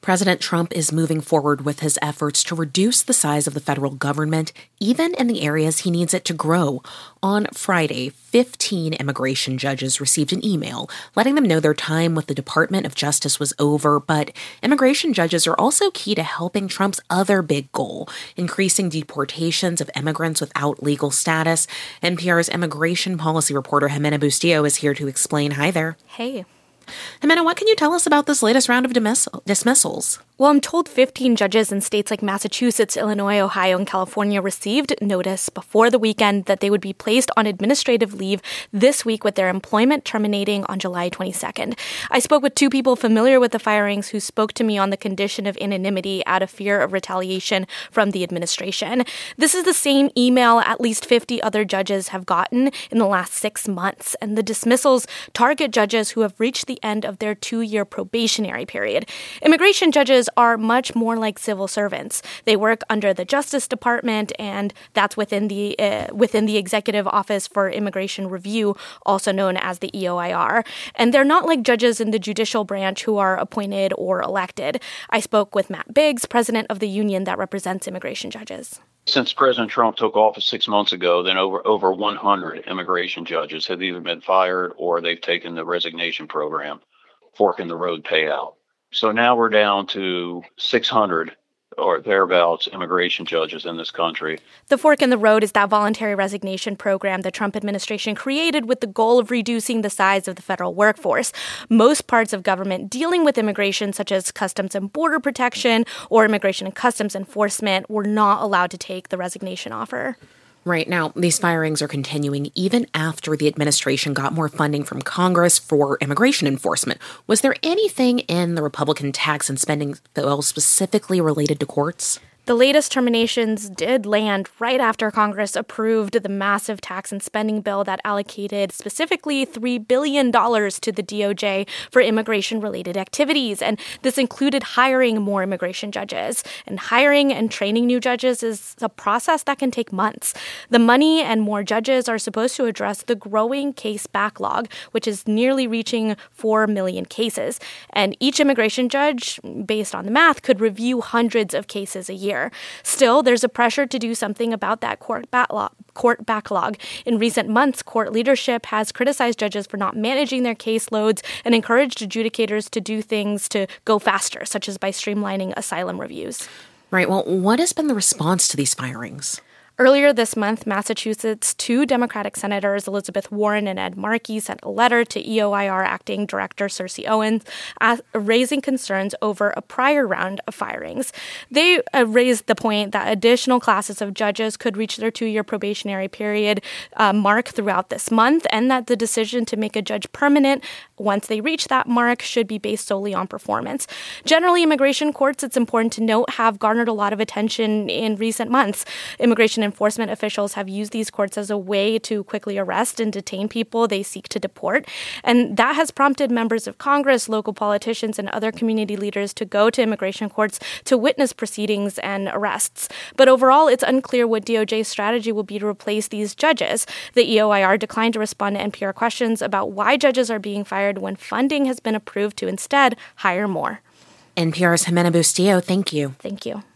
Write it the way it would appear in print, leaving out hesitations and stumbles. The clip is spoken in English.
President Trump is moving forward with his efforts to reduce the size of the federal government, even in the areas he needs it to grow. On Friday, 15 immigration judges received an email letting them know their time with the Department of Justice was over, but immigration judges are also key to helping Trump's other big goal, increasing deportations of immigrants without legal status. NPR's immigration policy reporter Jimena Bustillo is here to explain. Hi there. Hey. Jimena, what can you tell us about this latest round of dismissals? Well, I'm told 15 judges in states like Massachusetts, Illinois, Ohio, and California received notice before the weekend that they would be placed on administrative leave this week with their employment terminating on July 22nd. I spoke with two people familiar with the firings who spoke to me on the condition of anonymity out of fear of retaliation from the administration. This is the same email at least 50 other judges have gotten in the last 6 months, and the dismissals target judges who have reached the end of their 2-year probationary period. Immigration judges are much more like civil servants. They work under the Justice Department, and that's within the Executive Office for Immigration Review, also known as the EOIR. And they're not like judges in the judicial branch who are appointed or elected. I spoke with Matt Biggs, president of the union that represents immigration judges. Since President Trump took office 6 months ago, then over 100 immigration judges have either been fired or they've taken the resignation program, fork in the road payout. So now we're down to 600 or thereabouts immigration judges in this country. The Fork in the Road is that voluntary resignation program the Trump administration created with the goal of reducing the size of the federal workforce. Most parts of government dealing with immigration, such as Customs and Border Protection or Immigration and Customs Enforcement, were not allowed to take the resignation offer. Right. Now, these firings are continuing even after the administration got more funding from Congress for immigration enforcement. Was there anything in the Republican tax and spending bill specifically related to courts? The latest terminations did land right after Congress approved the massive tax and spending bill that allocated specifically $3 billion to the DOJ for immigration-related activities. And this included hiring more immigration judges. And hiring and training new judges is a process that can take months. The money and more judges are supposed to address the growing case backlog, which is nearly reaching 4 million cases. And each immigration judge, based on the math, could review hundreds of cases a year. Still, there's a pressure to do something about that court backlog. In recent months, court leadership has criticized judges for not managing their caseloads and encouraged adjudicators to do things to go faster, such as by streamlining asylum reviews. Right. Well, what has been the response to these firings? Earlier this month, Massachusetts, 2 Democratic senators, Elizabeth Warren and Ed Markey, sent a letter to EOIR Acting Director Cersei Owens raising concerns over a prior round of firings. They raised the point that additional classes of judges could reach their 2-year probationary period mark throughout this month, and that the decision to make a judge permanent once they reach that mark should be based solely on performance. Generally, immigration courts, it's important to note, have garnered a lot of attention in recent months. Immigration enforcement officials have used these courts as a way to quickly arrest and detain people they seek to deport. And that has prompted members of Congress, local politicians, and other community leaders to go to immigration courts to witness proceedings and arrests. But overall, it's unclear what DOJ's strategy will be to replace these judges. The EOIR declined to respond to NPR questions about why judges are being fired when funding has been approved to instead hire more. NPR's Jimena Bustillo, thank you. Thank you.